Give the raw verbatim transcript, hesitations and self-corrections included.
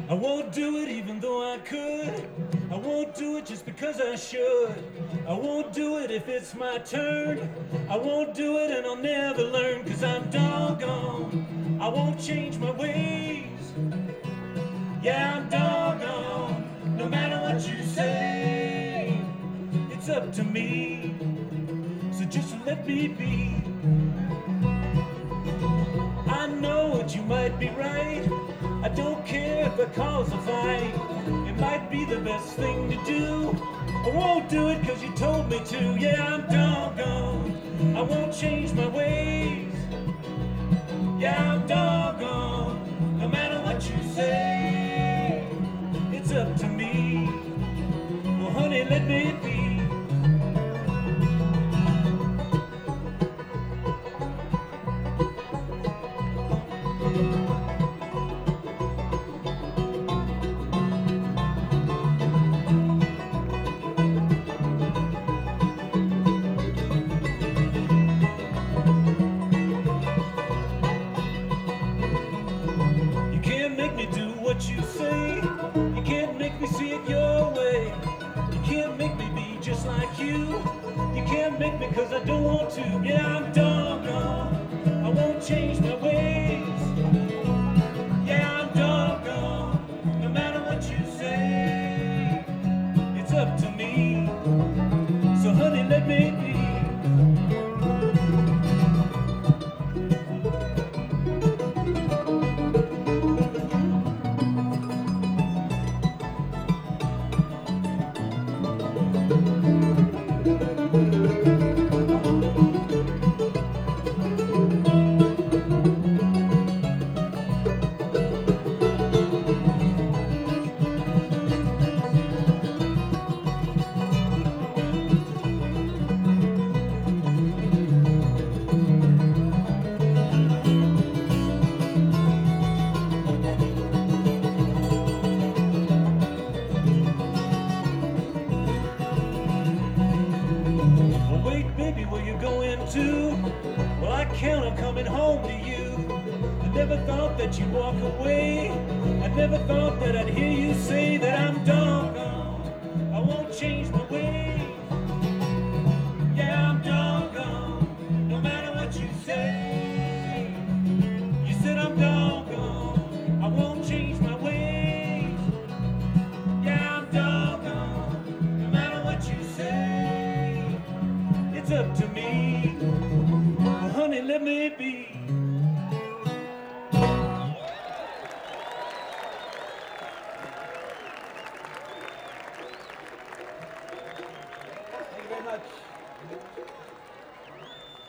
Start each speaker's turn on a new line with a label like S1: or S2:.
S1: I won't do it even though I could. I won't do it just because I should. I won't do it if it's my turn. I won't do it and I'll never learn, cause I'm doggone. I won't change my ways. Yeah, I'm doggone. No matter what you say, it's up to me. So just let me be. I know that you might be right. I don't care if it cause a fight. It might be the best thing to do. I won't do it cause you told me to. Yeah, I'm doggone. I won't change my ways. Yeah, I'm doggone. No matter what you say, it's up to me. Well, honey, let me be. What you say, you can't make me see it your way. You can't make me be just like you. You can't make me cause I don't want to. Yeah, I'm doggone. I won't change my ways. Yeah, I'm doggone. No matter what you say, it's up to me. So honey, let me be. Well, I count on coming home to you. I never thought that you'd walk away. I never thought that I'd hear you say that I'm doggone. I won't change my ways. Yeah, I'm doggone. No matter what you say. You said I'm doggone. I won't change my ways. Yeah, I'm doggone. No matter what you say, it's up to me. Honey, let me be. Thank you very much.